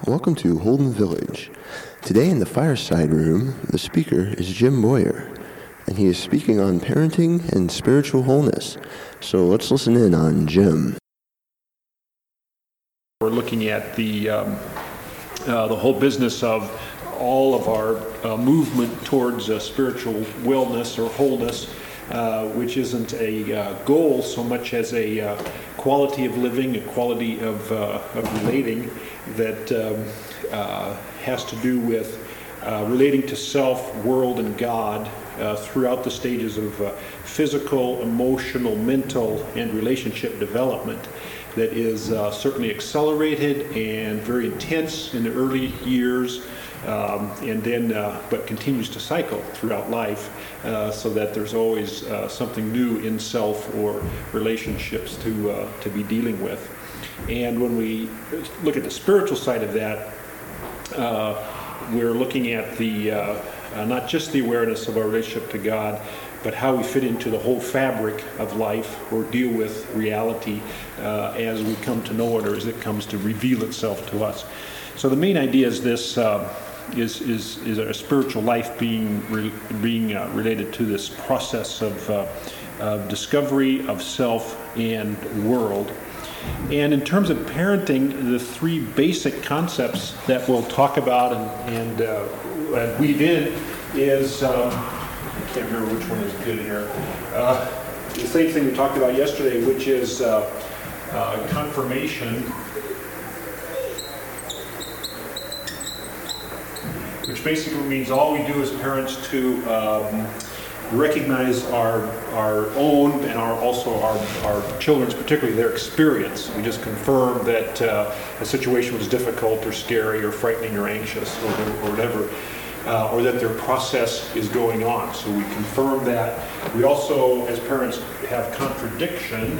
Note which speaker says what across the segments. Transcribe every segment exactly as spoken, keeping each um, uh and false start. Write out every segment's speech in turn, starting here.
Speaker 1: Welcome to Holden Village. Today in the fireside room, the speaker is Jim Boyer, and he is speaking on parenting and spiritual wholeness. So let's listen in on Jim.
Speaker 2: We're looking at the um, uh, the whole business of all of our uh, movement towards uh, spiritual wellness or wholeness, uh, which isn't a uh, goal so much as a uh, quality of living, a quality of, uh, of relating that um, uh, has to do with uh, relating to self, world, and God uh, throughout the stages of uh, physical, emotional, mental, and relationship development that is uh, certainly accelerated and very intense in the early years, um, and then uh, but continues to cycle throughout life, uh, so that there's always uh, something new in self or relationships to uh, to be dealing with. And when we look at the spiritual side of that, uh, we're looking at the uh, uh, not just the awareness of our relationship to God, but how we fit into the whole fabric of life or deal with reality uh, as we come to know it or as it comes to reveal itself to us. So the main idea is this, uh, is, is, is our spiritual life being, re- being uh, related to this process of, uh, of discovery of self and world. And in terms of parenting, the three basic concepts that we'll talk about and, and, uh, and weave in is, um, I can't remember which one is good here, uh, the same thing we talked about yesterday, which is uh, uh, confirmation, which basically means all we do as parents to um, recognize our our own and our also our, our children's, particularly their experience. We just confirm that uh, a situation was difficult or scary or frightening or anxious or, or whatever, uh, or that their process is going on. So we confirm that. We also, as parents, have contradiction.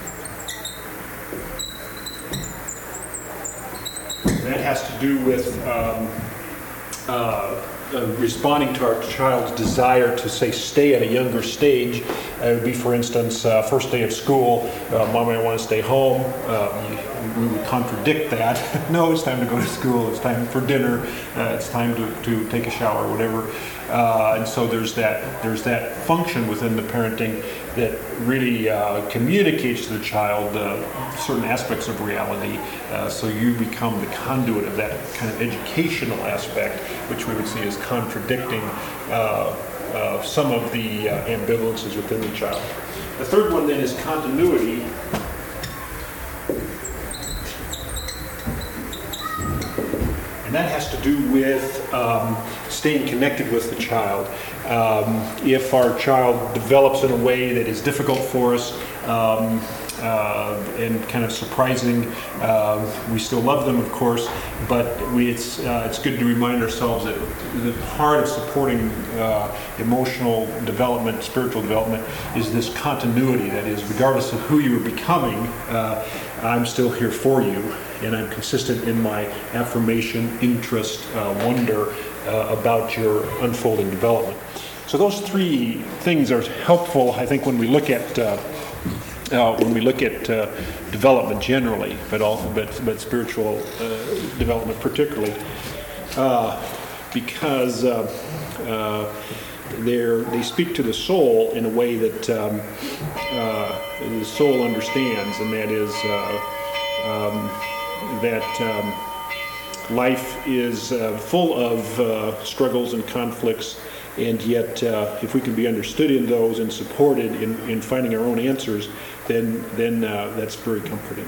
Speaker 2: That has to do with um, uh, Uh, responding to our child's desire to, say, stay at a younger stage. Uh, it would be, for instance, uh, first day of school, uh, Mom, I want to stay home. Uh, we would contradict that. No, it's time to go to school. It's time for dinner. Uh, it's time to, to take a shower, whatever. Uh, and so there's that there's that function within the parenting that really uh, communicates to the child uh, certain aspects of reality. Uh, so you become the conduit of that kind of educational aspect, which we would see as contradicting uh, uh, some of the uh, ambivalences within the child. The third one then is continuity. And that has to do with um, staying connected with the child. Um, if our child develops in a way that is difficult for us um, uh, and kind of surprising, uh, we still love them, of course, but we, it's uh, it's good to remind ourselves that the part of supporting uh, emotional development, spiritual development, is this continuity. That is, regardless of who you are becoming, uh, I'm still here for you, and I'm consistent in my affirmation, interest, uh, wonder uh, about your unfolding development. So those three things are helpful, I think, when we look at uh, uh, when we look at uh, development generally, but also but but spiritual uh, development particularly, uh, because uh, uh, they're they speak to the soul in a way that um, uh, the soul understands, and that is. Uh, um, that um, life is uh, full of uh, struggles and conflicts, and yet uh, if we can be understood in those and supported in, in finding our own answers, then then uh, that's very comforting.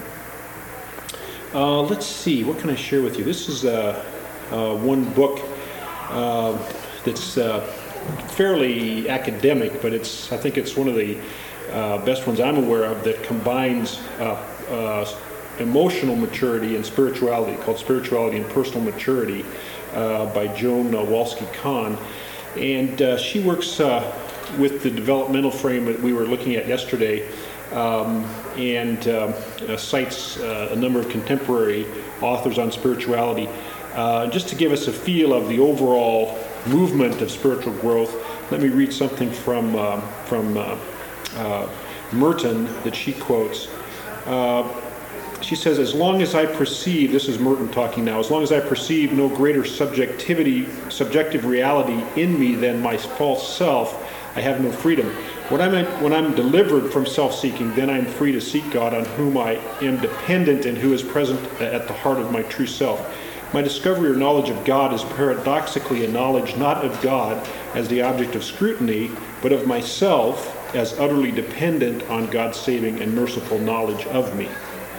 Speaker 2: Uh, let's see, what can I share with you? This is uh, uh, one book uh, that's uh, fairly academic, but it's I think it's one of the uh, best ones I'm aware of that combines uh, uh, emotional maturity and spirituality, called Spirituality and Personal Maturity uh, by Joan uh, Walsky-Kahn. And uh, she works uh, with the developmental frame that we were looking at yesterday, um, and um, uh, cites uh, a number of contemporary authors on spirituality. Uh, just to give us a feel of the overall movement of spiritual growth, let me read something from, uh, from uh, uh, Merton that she quotes. Uh, she says, as long as I perceive, this is Merton talking now, as long as I perceive no greater subjectivity, subjective reality in me than my false self, I have no freedom. When I'm, when I'm delivered from self-seeking, then I'm free to seek God on whom I am dependent and who is present at the heart of my true self. My discovery or knowledge of God is paradoxically a knowledge not of God as the object of scrutiny, but of myself as utterly dependent on God's saving and merciful knowledge of me.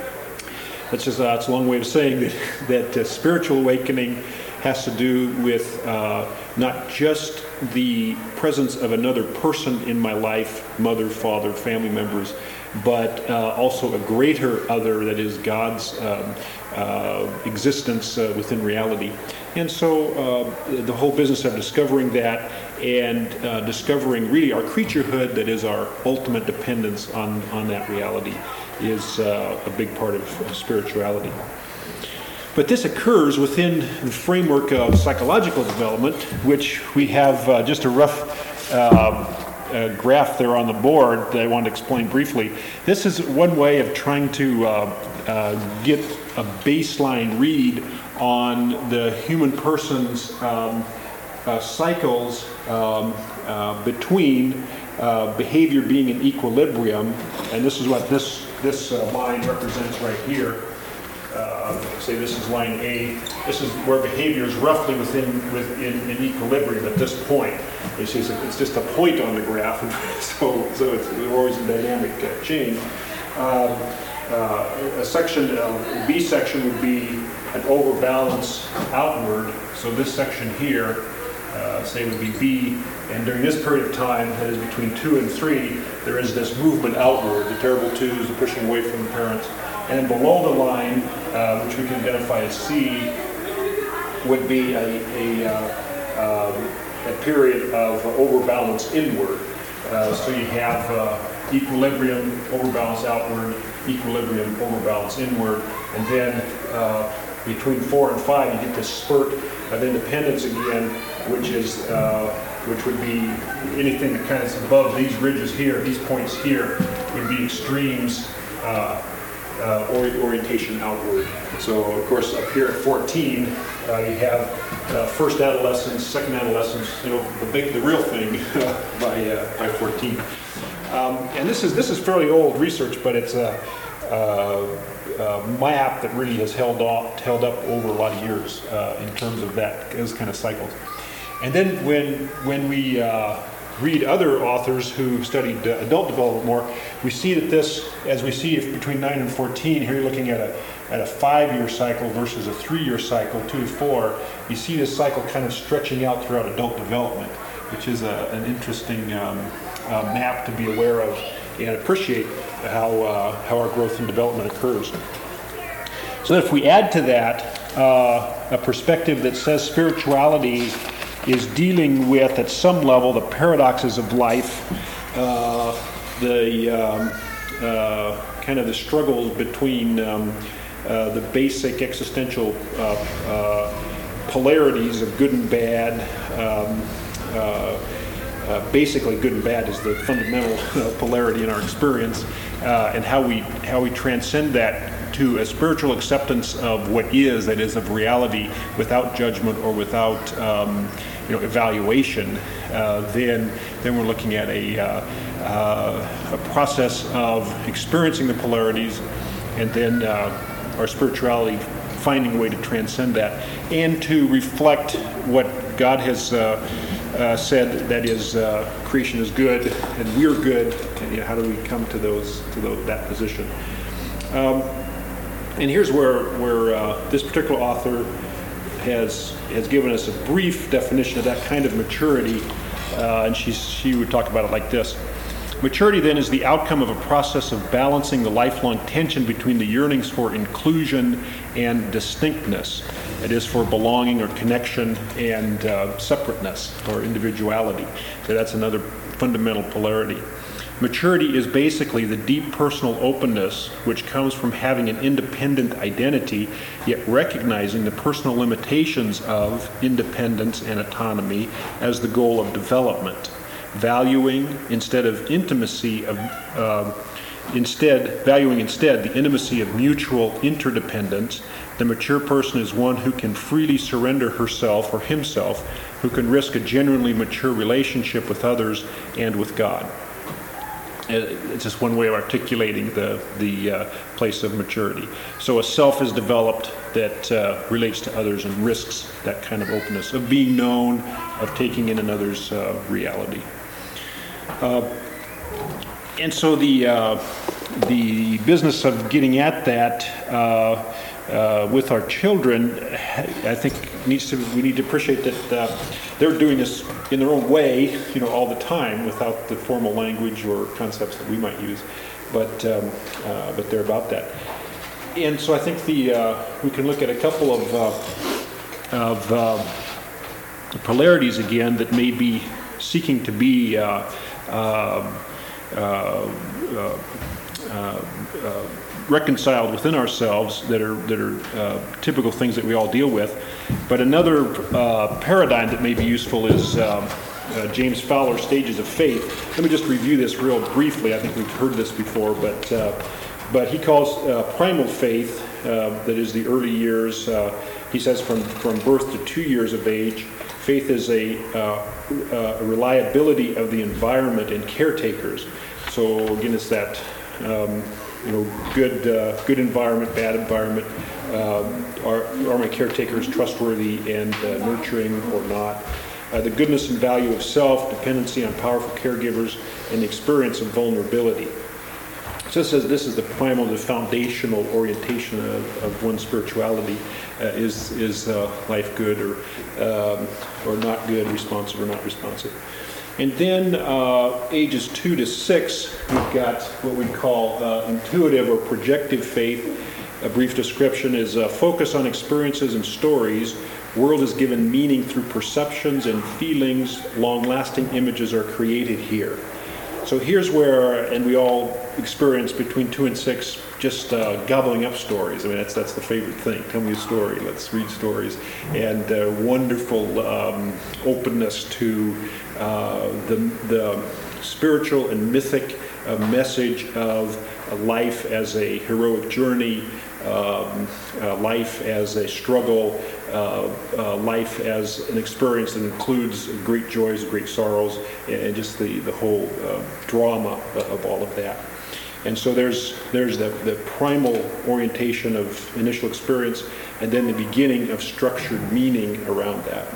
Speaker 2: That's just uh, that's a long way of saying that, that uh, spiritual awakening has to do with uh, not just the presence of another person in my life, mother, father, family members, but uh, also a greater other that is God's um, uh, existence uh, within reality. And so uh, the whole business of discovering that and uh, discovering really our creaturehood, that is our ultimate dependence on, on that reality, is uh, a big part of, of spirituality. But this occurs within the framework of psychological development, which we have uh, just a rough uh, uh, graph there on the board that I want to explain briefly. This is one way of trying to uh, uh, get a baseline read on the human person's um, uh, cycles um, uh, between uh, behavior being in equilibrium, and this is what this, this uh, line represents right here. Uh, say this is line A. This is where behavior is roughly within within in equilibrium at this point. You see, it's just a point on the graph, so so it's always a dynamic uh, change. Um, uh, a section, uh, B section would be an overbalance outward. So this section here, uh, say, would be B. And during this period of time, that is between two and three, there is this movement outward, the terrible twos, the pushing away from the parents. And then below the line, uh, which we can identify as C, would be a, a, uh, um, a period of overbalance inward. Uh, so you have uh, equilibrium, overbalance outward, equilibrium, overbalance inward, and then uh, between four and five, you get this spurt of independence again, which is uh, which would be anything that kind of is above these ridges here, these points here, would be extremes. Uh, Uh, ori- orientation outward. So, of course, up here at fourteen, uh, you have uh, first adolescence, second adolescence. You know, the big, the real thing by uh, by fourteen. Um, and this is this is fairly old research, but it's a, a, a map that really has held off, held up over a lot of years uh, in terms of that those kind of cycles. And then when when we uh, read other authors who studied uh, adult development more, we see that this, as we see if between nine and fourteen, here you're looking at a at a five-year cycle versus a three-year cycle, two to four, you see this cycle kind of stretching out throughout adult development, which is a, an interesting um, uh, map to be aware of and appreciate how, uh, how our growth and development occurs. So if we add to that uh, a perspective that says spirituality is dealing with, at some level, the paradoxes of life, uh, the um, uh, kind of the struggles between um, uh, the basic existential uh, uh, polarities of good and bad. Um, uh, uh, basically, good and bad is the fundamental uh, polarity in our experience, uh, and how we how we transcend that to a spiritual acceptance of what is, that is, of reality, without judgment or without um, you know, evaluation. Uh, then, then we're looking at a, uh, uh, a process of experiencing the polarities, and then uh, our spirituality finding a way to transcend that and to reflect what God has uh, uh, said, that is, uh, creation is good and we're good. And, you know, how do we come to those to those, that position? Um, And here's where, where uh, this particular author has has given us a brief definition of that kind of maturity, uh, and she's, she would talk about it like this. Maturity, then, is the outcome of a process of balancing the lifelong tension between the yearnings for inclusion and distinctness, that is, for belonging or connection and uh, separateness or individuality. So that's another fundamental polarity. Maturity is basically the deep personal openness which comes from having an independent identity, yet recognizing the personal limitations of independence and autonomy as the goal of development. Valuing, instead of intimacy, of uh, instead, valuing instead the intimacy of mutual interdependence. The mature person is one who can freely surrender herself or himself, who can risk a genuinely mature relationship with others and with God. It's just one way of articulating the, the uh, place of maturity. So a self is developed that uh, relates to others and risks that kind of openness, of being known, of taking in another's uh, reality. Uh, and so the, uh, the business of getting at that uh, Uh, with our children, I think needs to we need to appreciate that uh, they're doing this in their own way, you know, all the time without the formal language or concepts that we might use, but um, uh, but they're about that. And so I think the uh, we can look at a couple of uh, of uh, polarities again that may be seeking to be uh, uh, uh, uh, uh, uh, reconciled within ourselves that are that are uh, typical things that we all deal with. But another uh, paradigm that may be useful is um, uh, James Fowler's Stages of Faith. Let me just review this real briefly. I think we've heard this before, but uh, but he calls uh, primal faith, uh, that is the early years. Uh, he says from from birth to two years of age. Faith is a, uh, a reliability of the environment and caretakers. So again, it's that. Um, You know, good, uh, good environment, bad environment. Um, are, are my caretakers trustworthy and uh, nurturing or not? Uh, the goodness and value of self, dependency on powerful caregivers, and the experience of vulnerability. So it says this is the primal, the foundational orientation of, of one's spirituality. Uh, is is uh, life good or um, or not good, responsive or not responsive? And then uh, ages two to six, we've got what we call uh, intuitive or projective faith. A brief description is uh, focus on experiences and stories. World is given meaning through perceptions and feelings. Long-lasting images are created here. So here's where, and we all experience between two and six, just uh, gobbling up stories. I mean, that's that's the favorite thing. Tell me a story. Let's read stories. And uh, wonderful um, openness to uh, the the spiritual and mythic uh, message of life as a heroic journey, um, uh, life as a struggle, uh, uh, life as an experience that includes great joys, great sorrows, and just the, the whole uh, drama of all of that. And so there's there's the, the primal orientation of initial experience, and then the beginning of structured meaning around that.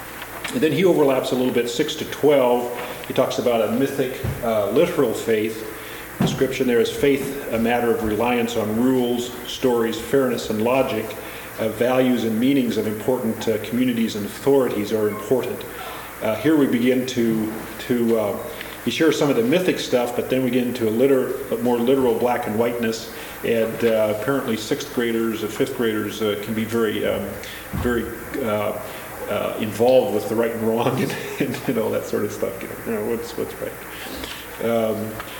Speaker 2: And then he overlaps a little bit, six to twelve. He talks about a mythic, uh, literal faith. Description there is faith, a matter of reliance on rules, stories, fairness, and logic. Uh, values and meanings of important uh, communities and authorities are important. Uh, here we begin to to uh, he shares some of the mythic stuff, but then we get into a, liter, a more literal black and whiteness. And uh, apparently, sixth graders or fifth graders uh, can be very um, very uh, uh, involved with the right and wrong and, and, and all that sort of stuff. You know, what's what's right. Um,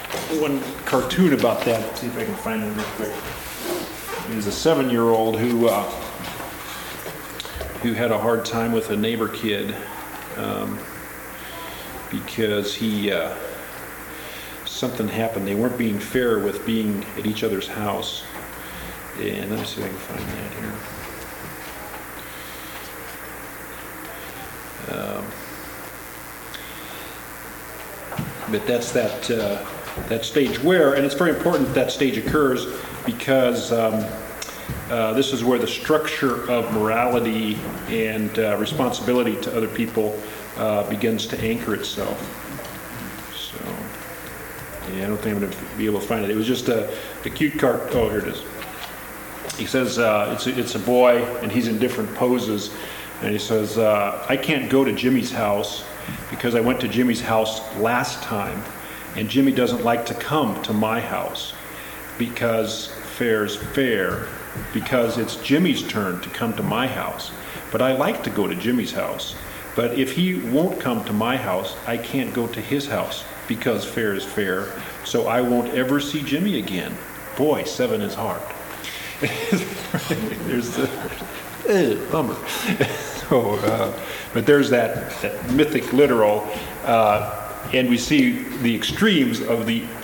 Speaker 2: one cartoon about that. Let's see if I can find it real quick. There's a seven-year-old who uh, who had a hard time with a neighbor kid um, because he uh, something happened. They weren't being fair with being at each other's house. And let me see if I can find that here. Um, but that's that. Uh, that stage where, and it's very important that that stage occurs because um, uh, this is where the structure of morality and uh, responsibility to other people uh, begins to anchor itself. So, yeah, I don't think I'm going to be able to find it. It was just a, a cute cart. Oh, here it is. He says uh, it's, a, it's a boy, and he's in different poses, and he says, uh, I can't go to Jimmy's house because I went to Jimmy's house last time. And Jimmy doesn't like to come to my house because fair's fair, because it's Jimmy's turn to come to my house. But I like to go to Jimmy's house. But if he won't come to my house, I can't go to his house because fair is fair. So I won't ever see Jimmy again. Boy, seven is hard. There's the uh, bummer. so, uh, but there's that, that mythic literal. Uh, And we see the extremes of the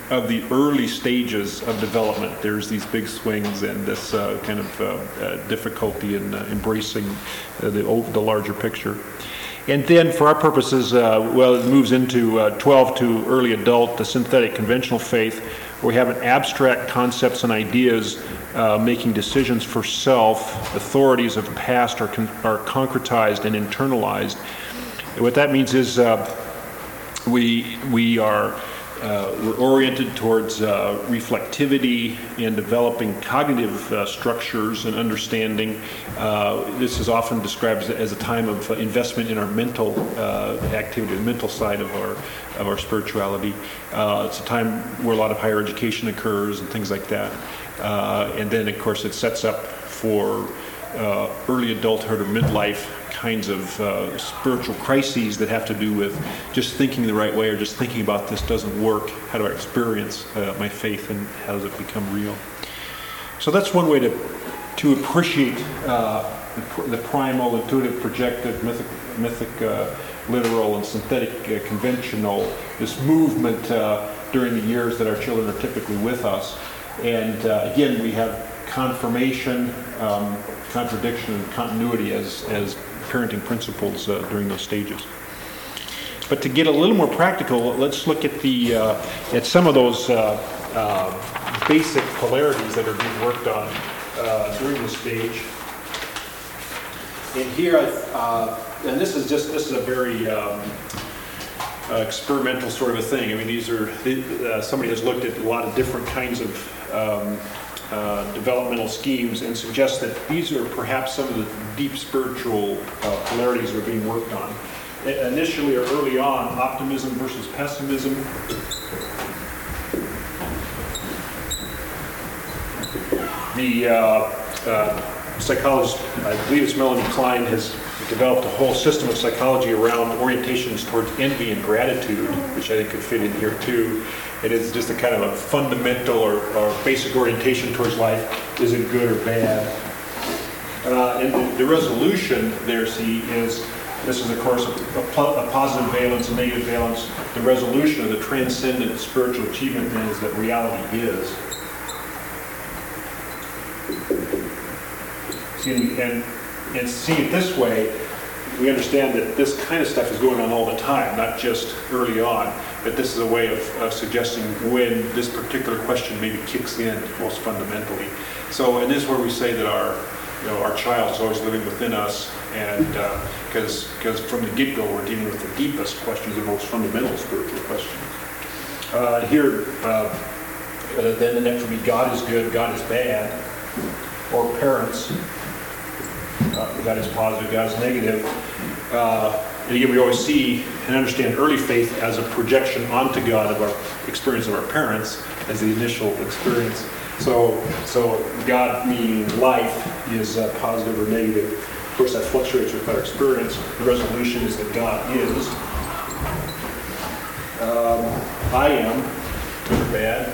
Speaker 2: of the early stages of development. There's these big swings and this uh, kind of uh, uh, difficulty in uh, embracing uh, the, the larger picture. And then for our purposes, uh, well, it moves into uh, twelve to early adult, the synthetic conventional faith, where we have an abstract concepts and ideas uh, making decisions for self. Authorities of the past are, con- are concretized and internalized. And what that means is uh, we, we are Uh, we're oriented towards uh, reflectivity and developing cognitive uh, structures and understanding. Uh, this is often described as, as a time of uh, investment in our mental uh, activity, the mental side of our of our spirituality. Uh, it's a time where a lot of higher education occurs and things like that. Uh, and then, of course, it sets up for uh, early adulthood or midlife kinds of uh, spiritual crises that have to do with just thinking the right way or just thinking about this doesn't work. How do I experience uh, my faith and how does it become real? So that's one way to to appreciate uh, the, the primal, intuitive, projective, mythic, mythic uh, literal, and synthetic uh, conventional, this movement uh, during the years that our children are typically with us. And uh, again, we have confirmation, um, contradiction, and continuity as, as parenting principles uh, during those stages. But to get a little more practical, let's look at the uh, at some of those uh, uh, basic polarities that are being worked on uh, during this stage. And here, uh, and this is just this is a very um, uh, experimental sort of a thing. I mean, these are uh, somebody has looked at a lot of different kinds of um, Uh, developmental schemes and suggest that these are perhaps some of the deep spiritual uh, polarities that are being worked on. I- initially or early on, optimism versus pessimism. The uh, uh, psychologist, I believe it's Melanie Klein, has developed a whole system of psychology around orientations towards envy and gratitude, which I think could fit in here too. It is just a kind of a fundamental or, or basic orientation towards life. Is it good or bad? Uh, and the, the resolution there, see, is, this is of course a, a positive valence, a negative valence. The resolution of the transcendent spiritual achievement is that reality is. See, and, and see it this way, we understand that this kind of stuff is going on all the time, not just early on. That this is a way of, of suggesting when this particular question maybe kicks in most fundamentally. So, and this is where we say that our, you know, our child is always living within us, and because uh, because from the get-go we're dealing with the deepest questions, the most fundamental spiritual questions. Uh, here, uh, then the next would be God is good, God is bad, or parents. Uh, God is positive, God is negative. Uh, and again, we always see and understand early faith as a projection onto God of our experience of our parents as the initial experience. So, so God meaning life is uh, positive or negative. Of course, that fluctuates with our experience. The resolution is that God is. Um, I am, good or bad.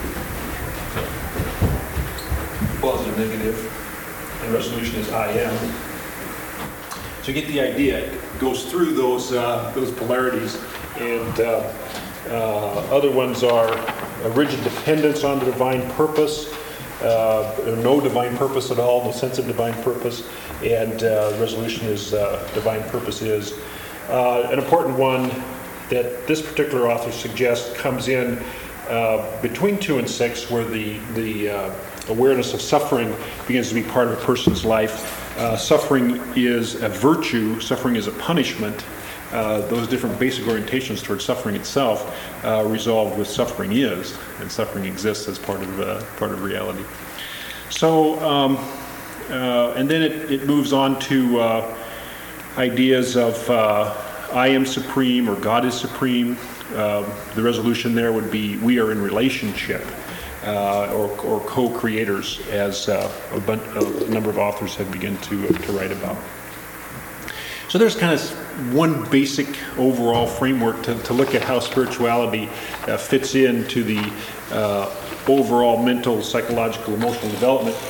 Speaker 2: Positive, negative. The resolution is I am. So you get the idea. It goes through those uh, those polarities, and uh, uh, other ones are a rigid dependence on the divine purpose, uh, no divine purpose at all, no sense of divine purpose, and uh, resolution is uh, divine purpose is. Uh, an important one that this particular author suggests comes in uh, between two and six, where the the uh, awareness of suffering begins to be part of a person's life. Uh, suffering is a virtue, suffering is a punishment. Uh, those different basic orientations towards suffering itself uh, resolved with suffering is, and suffering exists as part of uh, part of reality. So, um, uh, and then it, it moves on to uh, ideas of uh, I am supreme or God is supreme. Uh, the resolution there would be we are in relationship. Uh, or, or co-creators, as uh, a, bunch, a number of authors have begun to, uh, to write about. So there's kind of one basic overall framework to, to look at how spirituality uh, fits into the uh, overall mental, psychological, emotional development.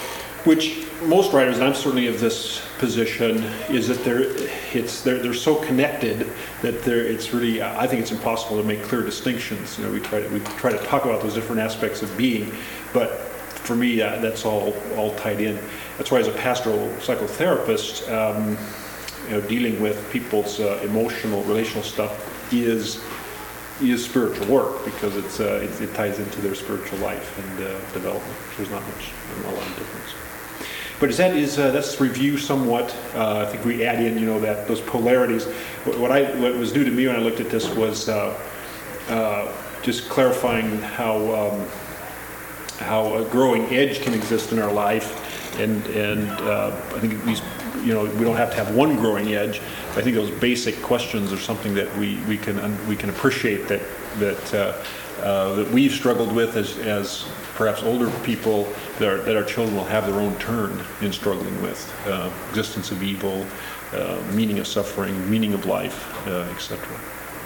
Speaker 2: which most writers, and I'm certainly of this position, is that they're it's they're they're so connected that they're it's really I think it's impossible to make clear distinctions. You know, we try to we try to talk about those different aspects of being, but for me uh, that's all all tied in. That's why as a pastoral psychotherapist, um, you know, dealing with people's uh, emotional, relational stuff is is spiritual work, because it's uh, it, it ties into their spiritual life and uh, development. There's not much, not a lot of difference. But is that is uh, let's review somewhat. Uh, I think we add in, you know, that those polarities. What, what I what was new to me when I looked at this was uh, uh, just clarifying how um, how a growing edge can exist in our life, and and uh, I think these, you know, we don't have to have one growing edge. I think those basic questions are something that we we can we can appreciate that that uh, uh, that we've struggled with as as perhaps older people, that our, that our children will have their own turn in struggling with uh, existence of evil, uh, meaning of suffering, meaning of life, uh, et cetera.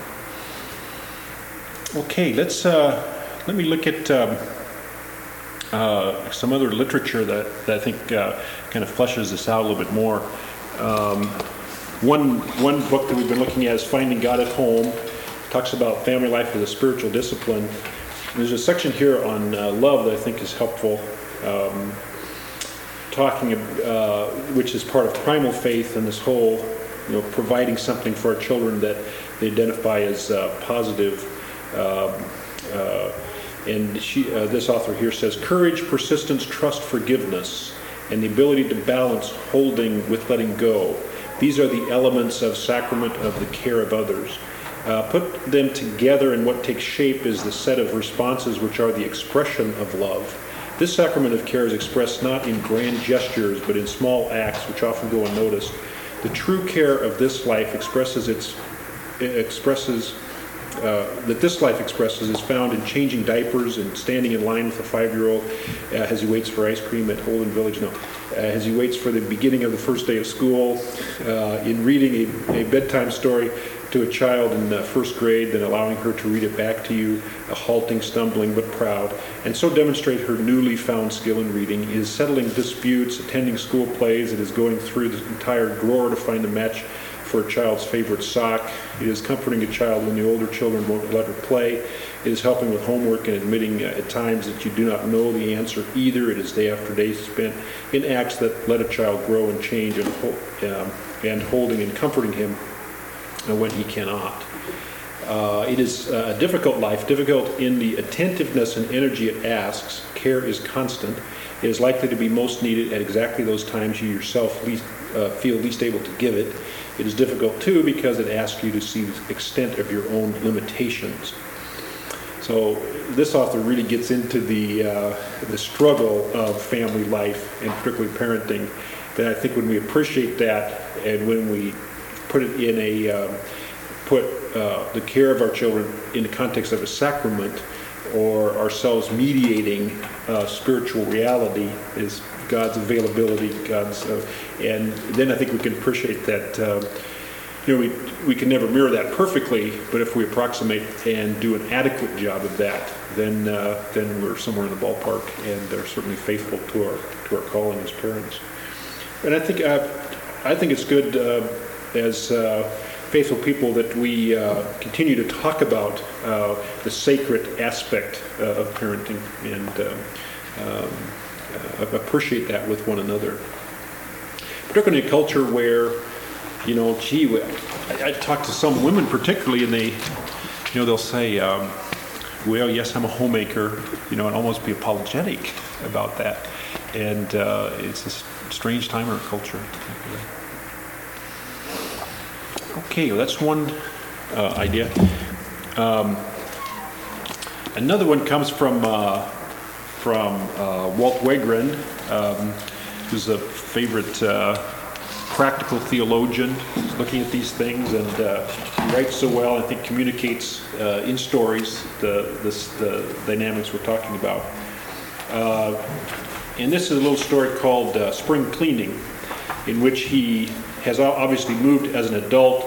Speaker 2: Okay, let's uh, let me look at um, uh, some other literature that, that I think uh, kind of fleshes this out a little bit more. Um, one one book that we've been looking at is Finding God at Home. It talks about family life as a spiritual discipline. There's a section here on uh, love that I think is helpful, um, talking, uh, which is part of primal faith and this whole, you know, providing something for our children that they identify as uh, positive. Um, uh, and she, uh, this author here says, courage, persistence, trust, forgiveness, and the ability to balance holding with letting go. These are the elements of sacrament of the care of others. Uh, put them together, and what takes shape is the set of responses which are the expression of love. This sacrament of care is expressed not in grand gestures, but in small acts which often go unnoticed. The true care of this life expresses its it expresses uh, that this life expresses is found in changing diapers and standing in line with a five-year-old uh, as he waits for ice cream at Holden Village. No, uh, as he waits for the beginning of the first day of school, uh, in reading a, a bedtime story to a child in uh, first grade, then allowing her to read it back to you, a halting, stumbling, but proud, and so demonstrate her newly found skill in reading. Is settling disputes, attending school plays. It is going through the entire drawer to find a match for a child's favorite sock. It is comforting a child when the older children won't let her play. It is helping with homework and admitting uh, at times that you do not know the answer either. It is day after day spent in acts that let a child grow and change, and, ho- um, and holding and comforting him when he cannot. Uh, it is a difficult life, difficult in the attentiveness and energy it asks. Care is constant. It is likely to be most needed at exactly those times you yourself least, uh, feel least able to give it. It is difficult too because it asks you to see the extent of your own limitations. So this author really gets into the uh, the struggle of family life, and particularly parenting. But I think when we appreciate that, and when we put it in a um, put uh, the care of our children in the context of a sacrament, or ourselves mediating uh, spiritual reality, is God's availability, God's, uh, and then I think we can appreciate that. Uh, you know, we we can never mirror that perfectly, but if we approximate and do an adequate job of that, then uh, then we're somewhere in the ballpark, and are certainly faithful to our to our calling as parents. And I think uh, I think it's good. Uh, as uh, faithful people that we uh, continue to talk about uh, the sacred aspect uh, of parenting, and uh, um, uh, appreciate that with one another. Particularly in a culture where, you know, gee, I, I talk to some women particularly, and they, you know, they'll say, um, well, yes, I'm a homemaker, you know, and almost be apologetic about that. And uh, it's a strange time in our culture. Okay, well, that's one uh, idea. Um, another one comes from uh, from uh, Walt Wegren, um, who's a favorite uh, practical theologian. He's looking at these things, and uh, he writes so well. I think communicates uh, in stories the this, the dynamics we're talking about. Uh, and this is a little story called uh, Spring Cleaning, in which he has obviously moved as an adult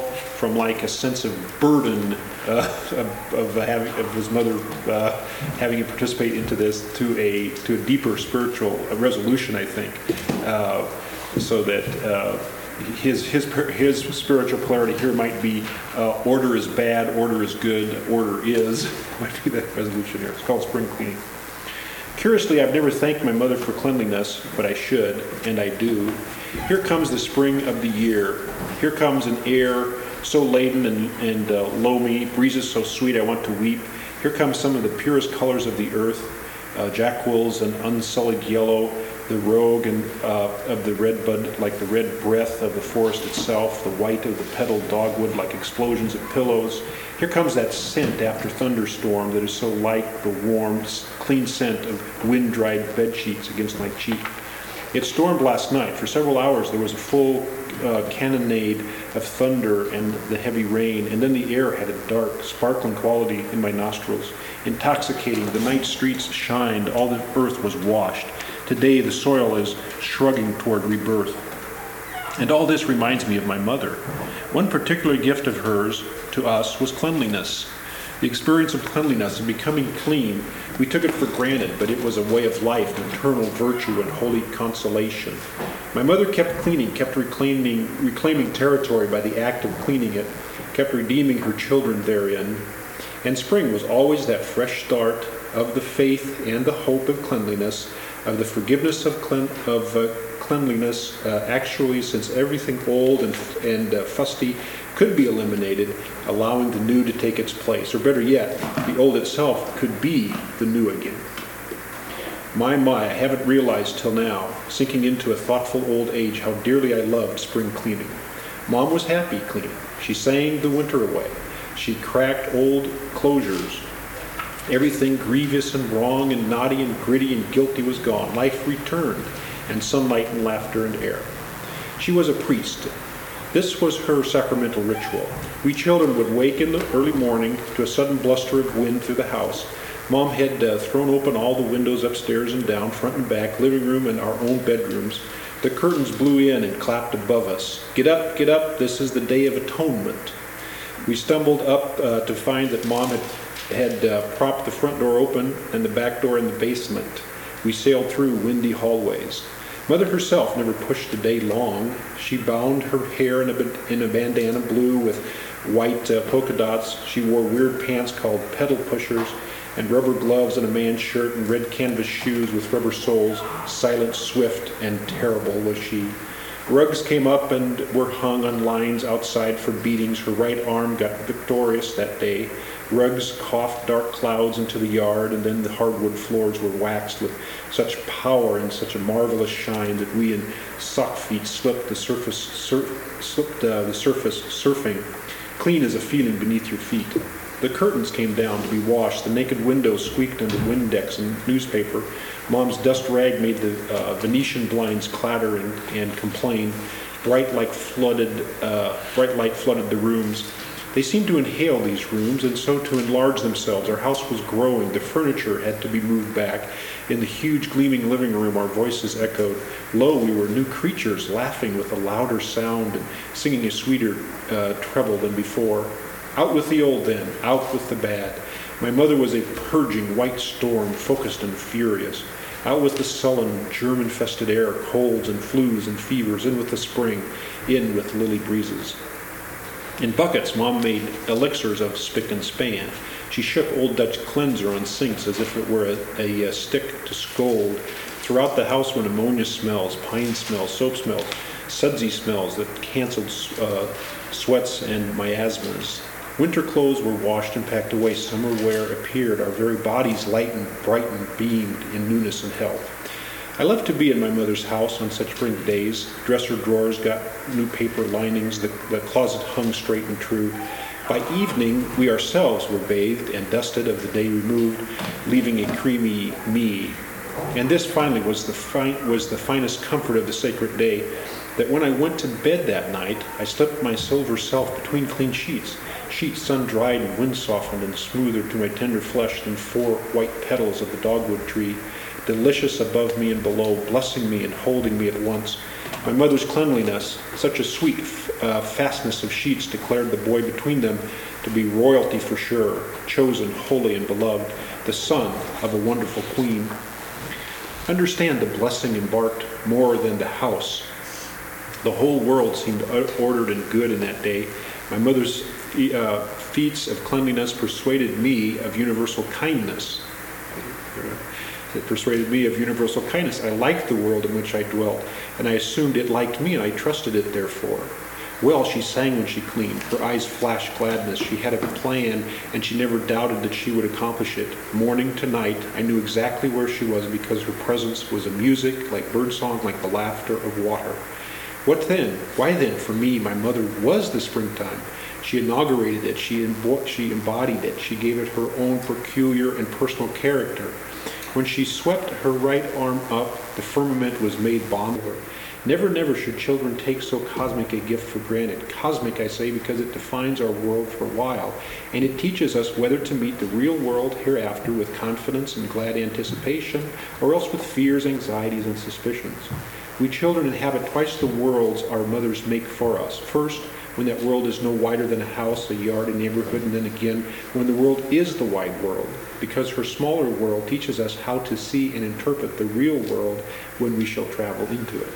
Speaker 2: from like a sense of burden uh, of, of, having, of his mother uh, having him participate into this to a to a deeper spiritual resolution, I think, uh, so that uh, his his his spiritual polarity here might be uh, order is bad, order is good, order is might be that resolution here. It's called spring cleaning. Curiously, I've never thanked my mother for cleanliness, but I should, and I do. Here comes the spring of the year. Here comes an air so laden and, and uh, loamy, breezes so sweet I want to weep. Here comes some of the purest colors of the earth, uh, jackwills and unsullied yellow, the rogue and uh, of the redbud like the red breath of the forest itself, the white of the petaled dogwood like explosions of pillows. Here comes that scent after thunderstorm that is so like the warm, clean scent of wind-dried bed sheets against my cheek. It stormed last night. For several hours there was a full uh, cannonade of thunder and the heavy rain, and then the air had a dark, sparkling quality in my nostrils. Intoxicating, the night streets shined, all the earth was washed. Today the soil is shrugging toward rebirth. And all this reminds me of my mother. One particular gift of hers to us was cleanliness. The experience of cleanliness and becoming clean, we took it for granted, but it was a way of life, an eternal virtue and holy consolation. My mother kept cleaning, kept reclaiming, reclaiming territory by the act of cleaning it, kept redeeming her children therein. And spring was always that fresh start of the faith and the hope of cleanliness, of the forgiveness of, clean, of uh, cleanliness, uh, actually, since everything old and, and uh, fusty could be eliminated, allowing the new to take its place. Or better yet, the old itself could be the new again. My, my, I haven't realized till now, sinking into a thoughtful old age, how dearly I loved spring cleaning. Mom was happy cleaning. She sang the winter away. She cracked old closures. Everything grievous and wrong and naughty and gritty and guilty was gone. Life returned, and sunlight and laughter and air. She was a priest. This was her sacramental ritual. We children would wake in the early morning to a sudden bluster of wind through the house. Mom had uh, thrown open all the windows upstairs and down, front and back, living room and our own bedrooms. The curtains blew in and clapped above us. Get up, get up, this is the Day of Atonement. We stumbled up uh, to find that Mom had, had uh, propped the front door open and the back door in the basement. We sailed through windy hallways. Mother herself never pushed the day long. She bound her hair in a, in a bandana blue with white uh, polka dots. She wore weird pants called pedal pushers and rubber gloves and a man's shirt and red canvas shoes with rubber soles. Silent, swift, and terrible was she. Rugs came up and were hung on lines outside for beatings. Her right arm got victorious that day. Rugs coughed dark clouds into the yard, and then the hardwood floors were waxed with such power and such a marvelous shine that we in sock feet slipped the surface, sur- slipped uh, the surface surfing, clean as a feeling beneath your feet. The curtains came down to be washed. The naked windows squeaked under Windex and newspaper. Mom's dust rag made the uh, Venetian blinds clatter and, and complain. Bright light flooded, uh, bright light flooded the rooms. They seemed to inhale these rooms and so to enlarge themselves. Our house was growing. The furniture had to be moved back. In the huge gleaming living room, our voices echoed. Lo, we were new creatures, laughing with a louder sound and singing a sweeter uh, treble than before. Out with the old then, out with the bad. My mother was a purging white storm, focused and furious. Out with the sullen, germ-infested air, colds and flus and fevers. In with the spring, in with lily breezes. In buckets, Mom made elixirs of spick and span. She shook Old Dutch cleanser on sinks as if it were a, a, a stick to scold. Throughout the house went ammonia smells, pine smells, soap smells, sudsy smells that canceled uh, sweats and miasmas. Winter clothes were washed and packed away. Summer wear appeared. Our very bodies lightened, brightened, beamed in newness and health. I loved to be in my mother's house on such spring days. Dresser drawers got new paper linings. The, the closet hung straight and true. By evening, we ourselves were bathed and dusted of the day removed, leaving a creamy me. And this finally was the, fi- was the finest comfort of the sacred day, that when I went to bed that night, I slipped my silver self between clean sheets, sheets sun-dried and wind-softened and smoother to my tender flesh than four white petals of the dogwood tree, delicious above me and below, blessing me and holding me at once. My mother's cleanliness, such a sweet uh, fastness of sheets, declared the boy between them to be royalty for sure, chosen, holy, and beloved, the son of a wonderful queen. Understand the blessing embarked more than the house. The whole world seemed ordered and good in that day. My mother's uh, feats of cleanliness persuaded me of universal kindness. It persuaded me of universal kindness. I liked the world in which I dwelt, and I assumed it liked me, and I trusted it therefore. Well, she sang when she cleaned. Her eyes flashed gladness. She had a plan, and she never doubted that she would accomplish it. Morning to night, I knew exactly where she was because her presence was a music, like birdsong, like the laughter of water. What then? Why then, for me, my mother was the springtime. She inaugurated it. She, embo- she embodied it. She gave it her own peculiar and personal character. When she swept her right arm up, the firmament was made balm to her. Never, never should children take so cosmic a gift for granted. Cosmic, I say, because it defines our world for a while, and it teaches us whether to meet the real world hereafter with confidence and glad anticipation, or else with fears, anxieties, and suspicions. We children inhabit twice the worlds our mothers make for us. First, when that world is no wider than a house, a yard, a neighborhood, and then again, when the world is the wide world, because her smaller world teaches us how to see and interpret the real world when we shall travel into it.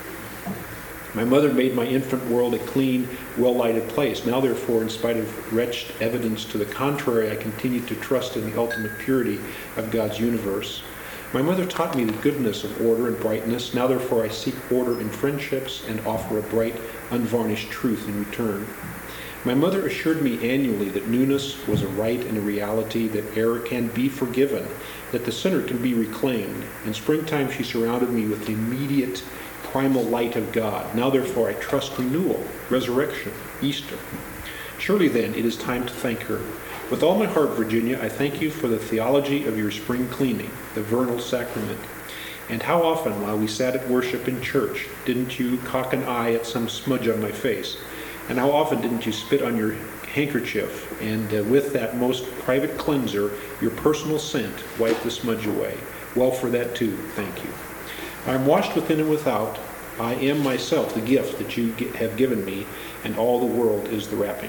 Speaker 2: My mother made my infant world a clean, well-lighted place. Now, therefore, in spite of wretched evidence to the contrary, I continue to trust in the ultimate purity of God's universe. My mother taught me the goodness of order and brightness. Now, therefore, I seek order in friendships and offer a bright, unvarnished truth in return. My mother assured me annually that newness was a right and a reality, that error can be forgiven, that the sinner can be reclaimed. In springtime, she surrounded me with the immediate primal light of God. Now, therefore, I trust renewal, resurrection, Easter. Surely, then, it is time to thank her. With all my heart, Virginia, I thank you for the theology of your spring cleaning, the vernal sacrament. And how often, while we sat at worship in church, didn't you cock an eye at some smudge on my face? And how often didn't you spit on your handkerchief and uh, with that most private cleanser, your personal scent, wipe the smudge away? Well, for that too, thank you. I am washed within and without. I am myself the gift that you have given me, and all the world is the wrapping.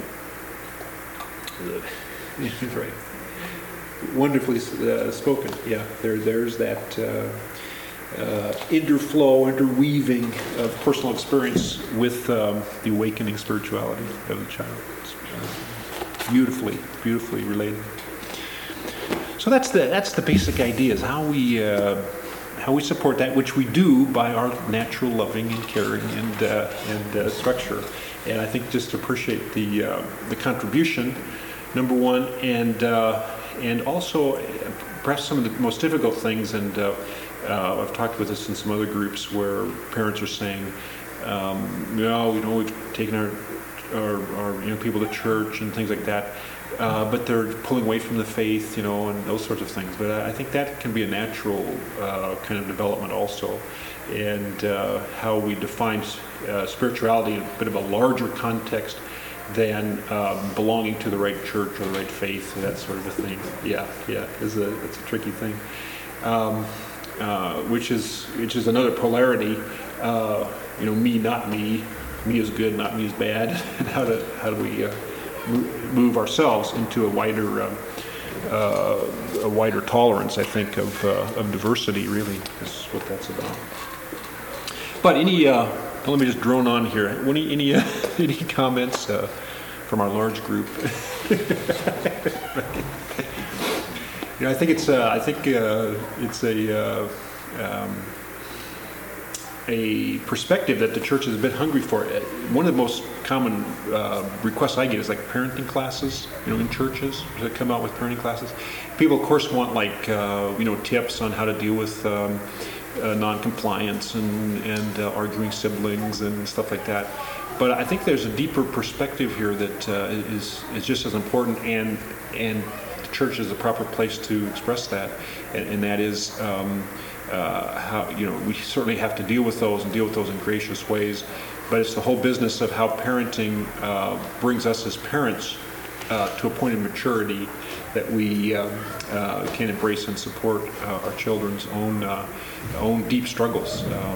Speaker 2: Right. Wonderfully uh, spoken. Yeah, there, there's that uh, uh, interflow, interweaving of personal experience with um, the awakening spirituality of the child. It's, uh, beautifully, beautifully related. So that's the that's the basic ideas. How we. Uh, How we support that, which we do by our natural loving and caring and uh, and uh, structure, and I think just appreciate the uh, the contribution, number one, and uh, and also perhaps some of the most difficult things. And uh, uh, I've talked with this in some other groups where parents are saying, um, "No, you know, we've taken our our, our young people to church and things like that." Uh, but they're pulling away from the faith, you know, and those sorts of things. But I think that can be a natural uh, kind of development also. And uh, how we define uh, spirituality in a bit of a larger context than um, belonging to the right church or the right faith, that sort of a thing. Yeah, yeah, it's a, it's a tricky thing. Um, uh, which is which is another polarity, uh, you know, me, not me. Me is good, not me is bad. And how do, how do we... Uh, move ourselves into a wider, uh, uh, a wider tolerance, I think, of uh, of diversity. Really, is what that's about. But any, uh, let me just drone on here. Any any uh, any comments uh, from our large group? You know, I think it's uh, I think uh, it's a. Uh, um, a perspective that the church is a bit hungry for. One of the most common uh, requests I get is like parenting classes, you know, in churches that come out with parenting classes. People, of course, want like, uh, you know, tips on how to deal with um, uh, non-compliance and, and uh, arguing siblings and stuff like that. But I think there's a deeper perspective here that uh, is is just as important, and and the church is the proper place to express that, and, and that is um, Uh, how, you know, we certainly have to deal with those and deal with those in gracious ways, but it's the whole business of how parenting uh, brings us as parents uh, to a point of maturity that we uh, uh, can embrace and support uh, our children's own uh, own deep struggles. Um,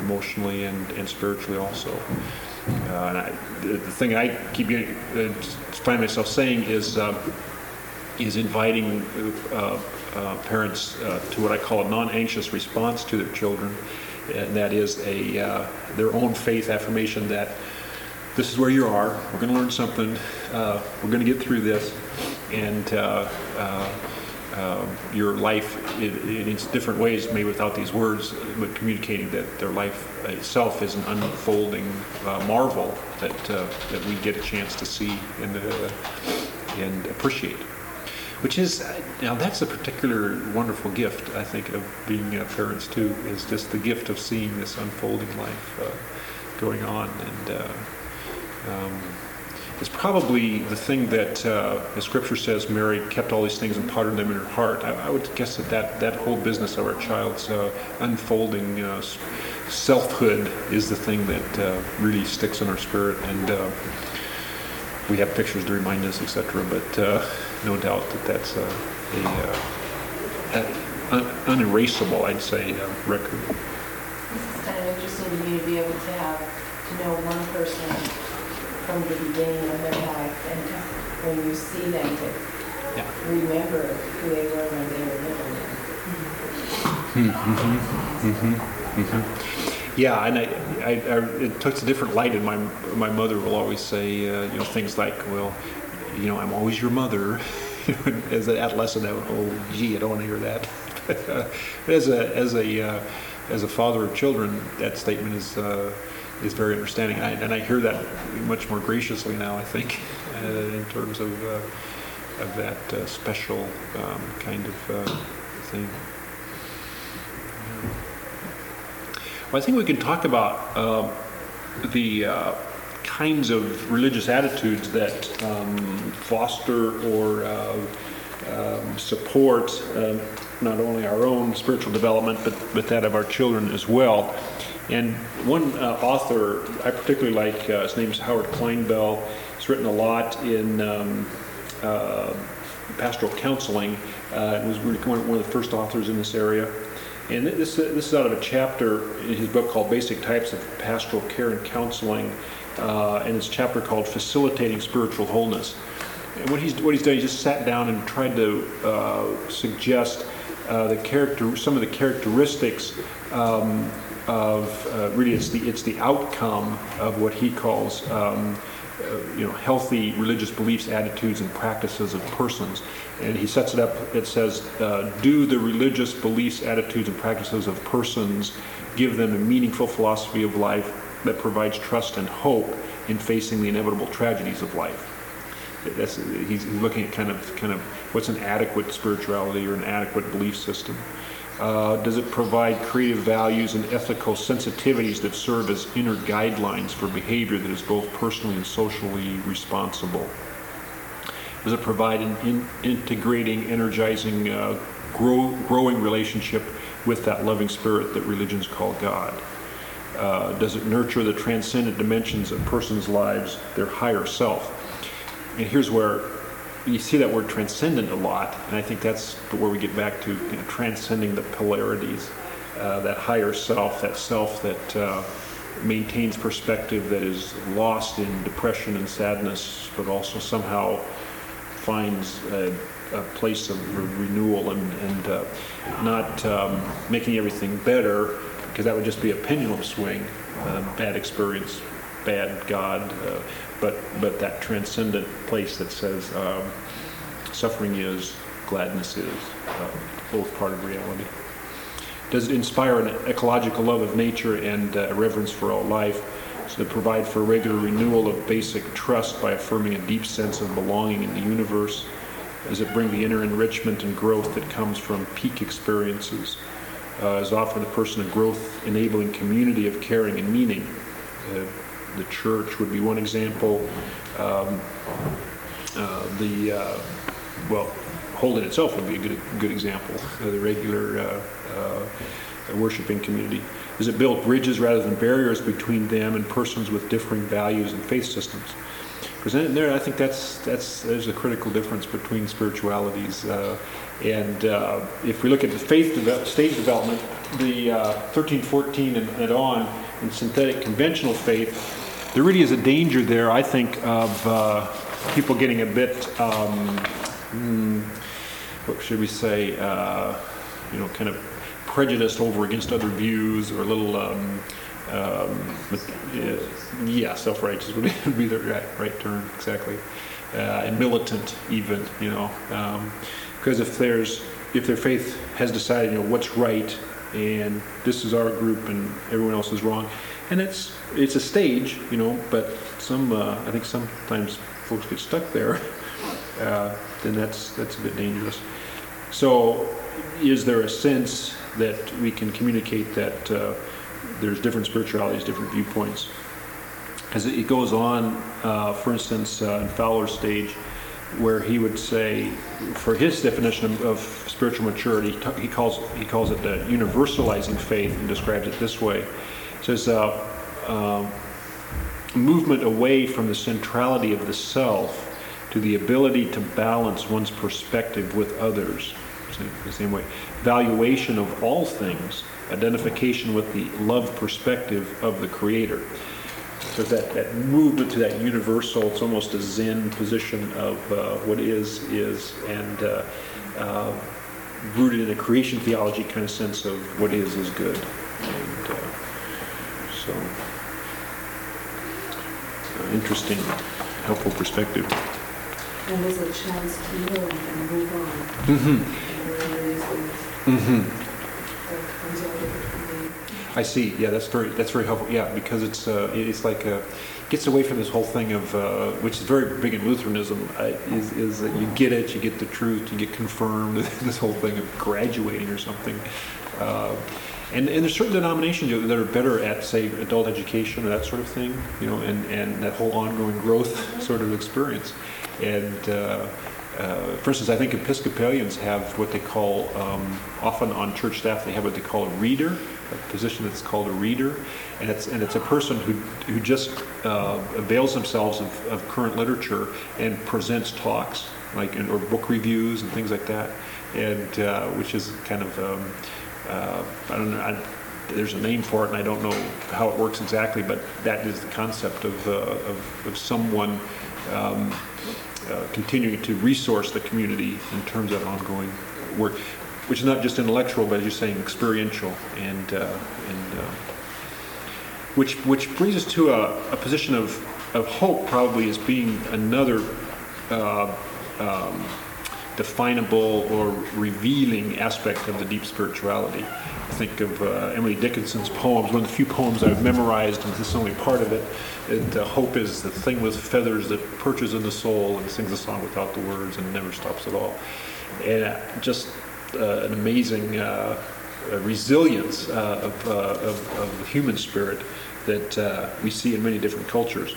Speaker 2: emotionally and, and spiritually also. Uh, and I, the, the thing I keep getting, uh, find myself saying is uh, is inviting uh, uh, parents uh, to what I call a non-anxious response to their children, and that is a uh, their own faith affirmation that this is where you are. We're going to learn something. Uh, we're going to get through this, and uh, uh, uh, your life in, in its different ways, maybe without these words, but communicating that their life itself is an unfolding uh, marvel that uh, that we get a chance to see and uh, and appreciate. Which is, now that's a particular wonderful gift, I think, of being uh, parents too, is just the gift of seeing this unfolding life uh, going on. And uh, um, it's probably the thing that uh, the scripture says Mary kept all these things and pondered them in her heart. I, I would guess that, that that whole business of our child's uh, unfolding uh, selfhood is the thing that uh, really sticks in our spirit. And uh, we have pictures to remind us, et cetera, but uh, no doubt that that's a, a, uh, an unerasable, I'd say, uh, record.
Speaker 3: It's kind of interesting to me to be able to have, to know one person from the beginning of their life, and when you see them, to yeah. remember who they were when they were little.
Speaker 2: Mm-hmm. Mm-hmm. Mm-hmm. Yeah, and I, I, I, it took a different light. And my my mother will always say, uh, you know, things like, "Well, you know, I'm always your mother." As an adolescent, I went, "Oh, gee, I don't want to hear that." But, uh, but as a as a uh, as a father of children, that statement is uh, is very understanding, and I, and I hear that much more graciously now. I think, uh, in terms of uh, of that uh, special um, kind of uh, thing. Well, I think we can talk about uh, the uh, kinds of religious attitudes that um, foster or uh, um, support uh, not only our own spiritual development, but, but that of our children as well. And one uh, author I particularly like, uh, his name is Howard Kleinbell. He's written a lot in um, uh, pastoral counseling. Uh, and was really one of the first authors in this area. And this, this is out of a chapter in his book called Basic Types of Pastoral Care and Counseling, uh, and it's a chapter called Facilitating Spiritual Wholeness. And what he's, what he's done, he just sat down and tried to uh, suggest uh, the character, some of the characteristics um, of, uh, really it's the, it's the outcome of what he calls um, Uh, you know, healthy religious beliefs, attitudes, and practices of persons. And he sets it up, it says, uh, do the religious beliefs, attitudes, and practices of persons give them a meaningful philosophy of life that provides trust and hope in facing the inevitable tragedies of life? That's, he's looking at kind of, kind of what's an adequate spirituality or an adequate belief system. Uh, does it provide creative values and ethical sensitivities that serve as inner guidelines for behavior that is both personally and socially responsible? Does it provide an in, integrating, energizing, uh, grow, growing relationship with that loving spirit that religions call God? Uh, does it nurture the transcendent dimensions of persons' lives, their higher self? And here's where you see that word transcendent a lot, and I think that's where we get back to, you know, transcending the polarities, uh, that higher self, that self that uh, maintains perspective, that is lost in depression and sadness, but also somehow finds a, a place of re- renewal and, and uh, not um, making everything better, because that would just be a pendulum swing, uh, bad experience, bad God, uh, but but that transcendent place that says um, suffering is, gladness is, uh, both part of reality. Does it inspire an ecological love of nature and uh, a reverence for all life? Does it provide for regular renewal of basic trust by affirming a deep sense of belonging in the universe? Does it bring the inner enrichment and growth that comes from peak experiences? Uh, does it offer the person a growth-enabling community of caring and meaning? Uh, The church would be one example. Um, uh, the uh, well, Holden itself would be a good good example. Uh, the regular uh, uh, worshiping community. Does it build bridges rather than barriers between them and persons with differing values and faith systems? presented in there. I think that's that's there's a critical difference between spiritualities. Uh, and uh, if we look at the faith de- stage development, the uh, thirteen, fourteen and, and on in synthetic conventional faith, there really is a danger there, I think, of uh, people getting a bit, um, hmm, what should we say, uh, you know, kind of prejudiced over against other views, or a little, um, um, yeah, yeah, self-righteous would be the right, right term, exactly, uh, and militant even, you know, because um, if there's, if their faith has decided, you know, what's right, and this is our group and everyone else is wrong, and it's it's a stage, you know, but some, uh, I think sometimes folks get stuck there, uh, then that's that's a bit dangerous. So, is there a sense that we can communicate that uh, there's different spiritualities, different viewpoints? As it goes on, uh, for instance, uh, in Fowler's stage, where he would say, for his definition of, of spiritual maturity, he calls he calls it the universalizing faith, and describes it this way. He says, uh, uh, movement away from the centrality of the self to the ability to balance one's perspective with others. The same way. Valuation of all things, identification with the love perspective of the Creator. So that, that movement to that universal, it's almost a Zen position of uh, what is, is, and uh, uh, rooted in a creation theology kind of sense of what is, is good. And uh, so, uh, interesting, helpful perspective.
Speaker 4: And there's a chance to learn and move on.
Speaker 2: Mm-hmm. Mm-hmm. I see. Yeah, that's very that's very helpful. Yeah, because it's uh, it's like uh, gets away from this whole thing of uh, which is very big in Lutheranism. Uh, is is that you get it, you get the truth, you get confirmed. This whole thing of graduating or something. Uh, and and there's certain denominations that are better at, say, adult education or that sort of thing. You know, and and that whole ongoing growth sort of experience. And uh, uh, for instance, I think Episcopalians have what they call, um, often on church staff, they have what they call a reader, a position that's called a reader, and it's and it's a person who who just uh, avails themselves of, of current literature and presents talks, like or book reviews and things like that, and uh, which is kind of um, uh, I don't know. I, there's a name for it, and I don't know how it works exactly, but that is the concept of uh, of, of someone. Um, Uh, continuing to resource the community in terms of ongoing work, which is not just intellectual, but as you're saying, experiential, and uh, and uh, which which brings us to a, a position of, of hope, probably as being another uh, um, definable or revealing aspect of the deep spirituality. I think of uh, Emily Dickinson's poems, one of the few poems I've memorized, and this is only part of it. it uh, hope is the thing with feathers that perches in the soul and sings a song without the words and never stops at all. And uh, just uh, an amazing uh, uh, resilience uh, of, uh, of, of the human spirit that uh, we see in many different cultures.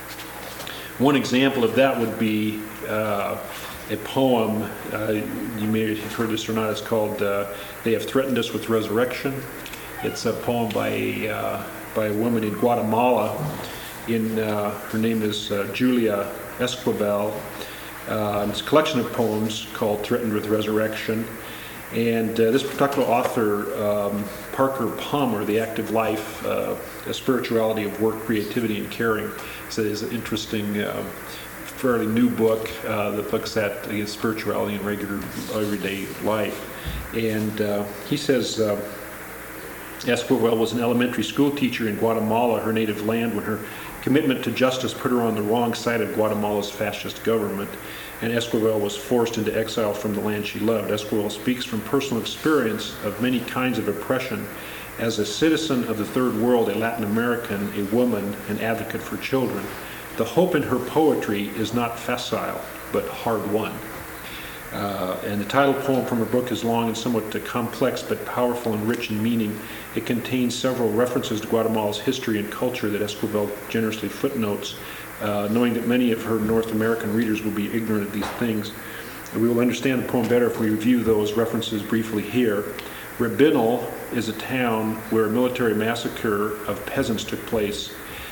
Speaker 2: One example of that would be uh, a poem, uh, you may have heard this or not, it's called uh, They Have Threatened Us with Resurrection. It's a poem by a, uh, by a woman in Guatemala. In uh, her name is uh, Julia Esquivel. Uh, it's a collection of poems called Threatened with Resurrection. And uh, this particular author, um, Parker Palmer, The Active Life, uh, A Spirituality of Work, Creativity, and Caring, so is an interesting uh, fairly new book uh, that looks at uh, spirituality in regular, everyday life. And uh, he says, uh, Esquivel was an elementary school teacher in Guatemala, her native land, when her commitment to justice put her on the wrong side of Guatemala's fascist government, and Esquivel was forced into exile from the land she loved. Esquivel speaks from personal experience of many kinds of oppression. As a citizen of the Third World, a Latin American, a woman, an advocate for children, the hope in her poetry is not facile, but hard-won. Uh, and the title poem from her book is long and somewhat uh, complex, but powerful and rich in meaning. It contains several references to Guatemala's history and culture that Esquivel generously footnotes, uh, knowing that many of her North American readers will be ignorant of these things. And we will understand the poem better if we review those references briefly here. Rabinal is a town where a military massacre of peasants took place.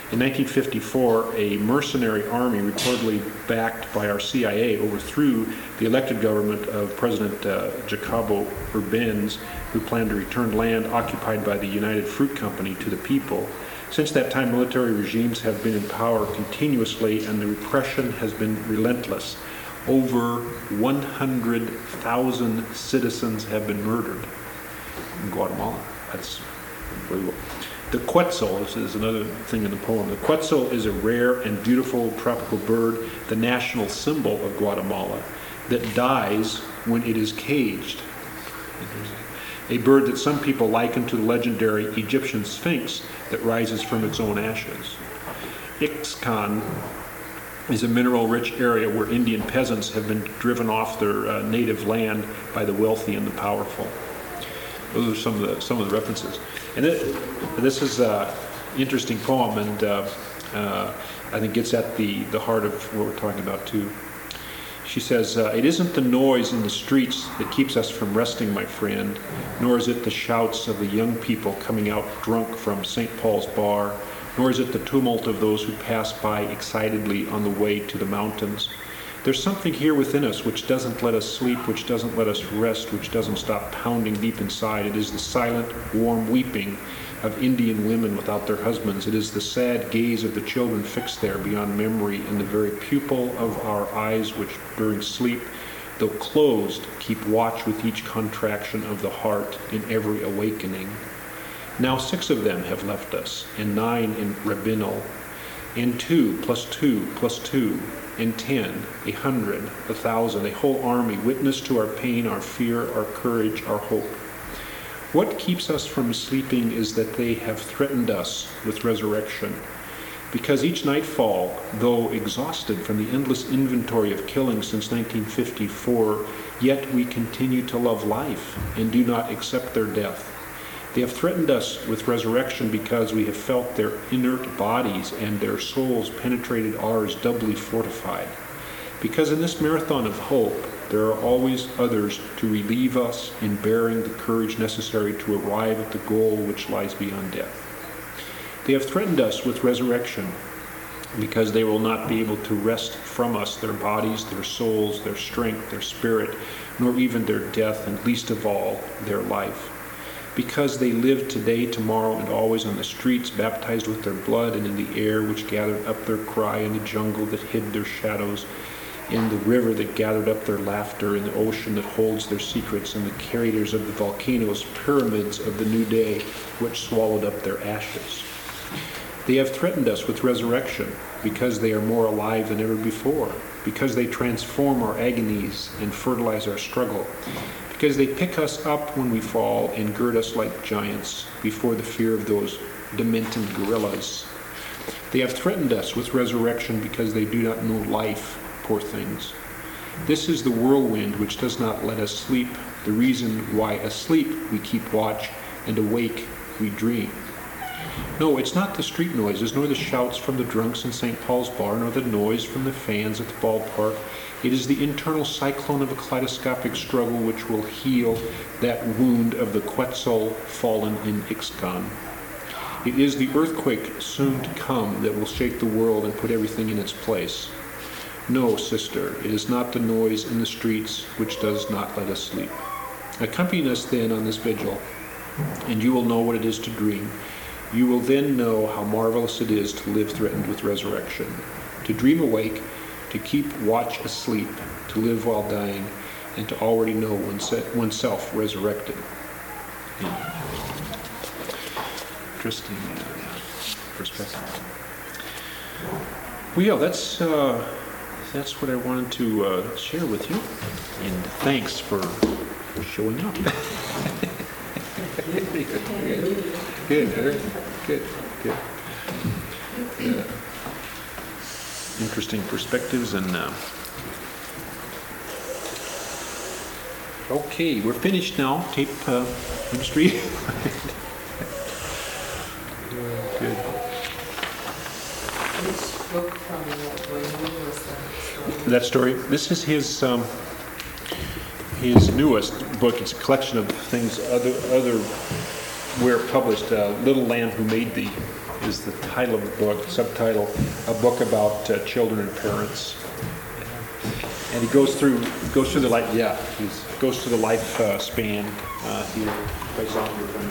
Speaker 2: In nineteen fifty-four, a mercenary army reportedly backed by our C I A overthrew the elected government of President uh, Jacobo Arbenz, who planned to return land occupied by the United Fruit Company to the people. Since that time, military regimes have been in power continuously, and the repression has been relentless. Over one hundred thousand citizens have been murdered in Guatemala. That's unbelievable. The Quetzal, this is another thing in the poem. The Quetzal is a rare and beautiful tropical bird, the national symbol of Guatemala, that dies when it is caged. A bird that some people liken to the legendary Egyptian Sphinx that rises from its own ashes. Ixcan is a mineral-rich area where Indian peasants have been driven off their uh, native land by the wealthy and the powerful. Those are some of the some of the references. And it, this is an interesting poem, and uh, uh, I think gets at the, the heart of what we're talking about too. She says, uh, "It isn't the noise in the streets that keeps us from resting, my friend, nor is it the shouts of the young people coming out drunk from Saint Paul's bar, nor is it the tumult of those who pass by excitedly on the way to the mountains. There's something here within us which doesn't let us sleep, which doesn't let us rest, which doesn't stop pounding deep inside. It is the silent, warm weeping of Indian women without their husbands. It is the sad gaze of the children fixed there beyond memory in the very pupil of our eyes, which during sleep, though closed, keep watch with each contraction of the heart in every awakening. Now six of them have left us, and nine in Rabinal, and two plus two plus two, and ten, a hundred, a thousand, a whole army, witness to our pain, our fear, our courage, our hope. What keeps us from sleeping is that they have threatened us with resurrection. Because each nightfall, though exhausted from the endless inventory of killing since nineteen fifty-four, yet we continue to love life and do not accept their death. They have threatened us with resurrection because we have felt their inert bodies and their souls penetrated ours doubly fortified. Because in this marathon of hope, there are always others to relieve us in bearing the courage necessary to arrive at the goal which lies beyond death. They have threatened us with resurrection because they will not be able to wrest from us their bodies, their souls, their strength, their spirit, nor even their death, and least of all, their life. Because they live today, tomorrow, and always on the streets, baptized with their blood, and in the air which gathered up their cry, in the jungle that hid their shadows, in the river that gathered up their laughter, in the ocean that holds their secrets, and the carriers of the volcanoes, pyramids of the new day, which swallowed up their ashes. They have threatened us with resurrection because they are more alive than ever before, because they transform our agonies and fertilize our struggle, because they pick us up when we fall and gird us like giants before the fear of those demented gorillas. They have threatened us with resurrection because they do not know life, poor things. This is the whirlwind which does not let us sleep, the reason why asleep we keep watch and awake we dream. No, it's not the street noises, nor the shouts from the drunks in Saint Paul's bar, nor the noise from the fans at the ballpark. It is the internal cyclone of a kaleidoscopic struggle which will heal that wound of the Quetzal fallen in Ixcan. It is the earthquake soon to come that will shake the world and put everything in its place. No, sister, it is not the noise in the streets which does not let us sleep. Accompany us then on this vigil, and you will know what it is to dream. You will then know how marvelous it is to live threatened with resurrection, to dream awake, to keep watch asleep, to live while dying, and to already know oneself resurrected. Yeah. Interesting uh, perspective. Well, yeah, that's uh, that's what I wanted to uh, share with you, and thanks for showing up. Good, good, good, good. Uh, interesting perspectives, and uh, okay, we're finished now. Tape uh, industry. Good.
Speaker 4: Which book from when was that story?
Speaker 2: That story. This is his um, his newest book. It's a collection of things other other where published. Uh, Little Lamb Who Made Thee is the title of the book, subtitle, a book about uh, children and parents. And he goes through goes through the life, yeah, he goes through the life uh, span uh, here by zombie revenge.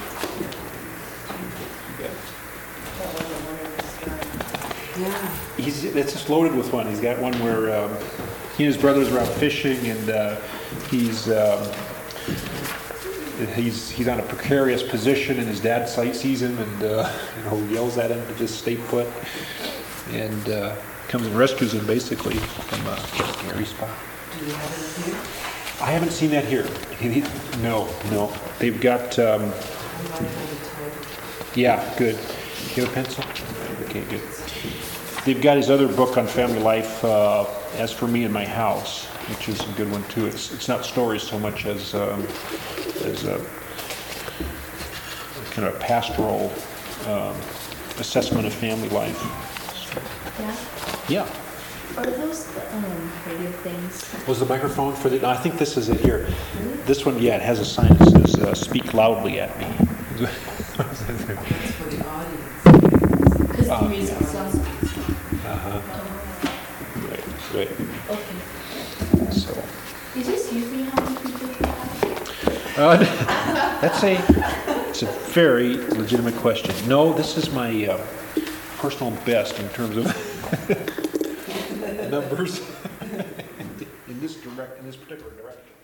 Speaker 4: Yeah.
Speaker 2: He's it's just loaded with one. He's got one where um, he and his brothers are out fishing, and uh, he's um, he's he's on a precarious position, and his dad sight sees him and uh, you know yells at him to just stay put, and uh, comes and rescues him basically from a scary spot.
Speaker 4: Do you have it here?
Speaker 2: I haven't seen that here. He, he, no, no. They've got. Um,
Speaker 4: I might have a title.
Speaker 2: yeah, good. You have a pencil? Okay, good. They've got his other book on family life, uh, As for Me and My House, which is a good one too. It's it's not stories so much as um, as a kind of a pastoral um, assessment of family life.
Speaker 5: Yeah.
Speaker 2: Yeah.
Speaker 5: Are those the um, radio things?
Speaker 2: Was the microphone for the? No, I think this is it here. This one, yeah, it has a sign that says uh, "Speak loudly at me."
Speaker 4: It's for the audience.
Speaker 5: Because
Speaker 2: Ah,
Speaker 5: the music
Speaker 2: yeah.
Speaker 5: sounds.
Speaker 2: Uh-huh. Right, right.
Speaker 5: Okay.
Speaker 2: So.
Speaker 5: Is this usually how many people you have?
Speaker 2: Uh, that's a, it's a very legitimate question. No, this is my uh, personal best in terms of numbers in this direct, in this particular direction.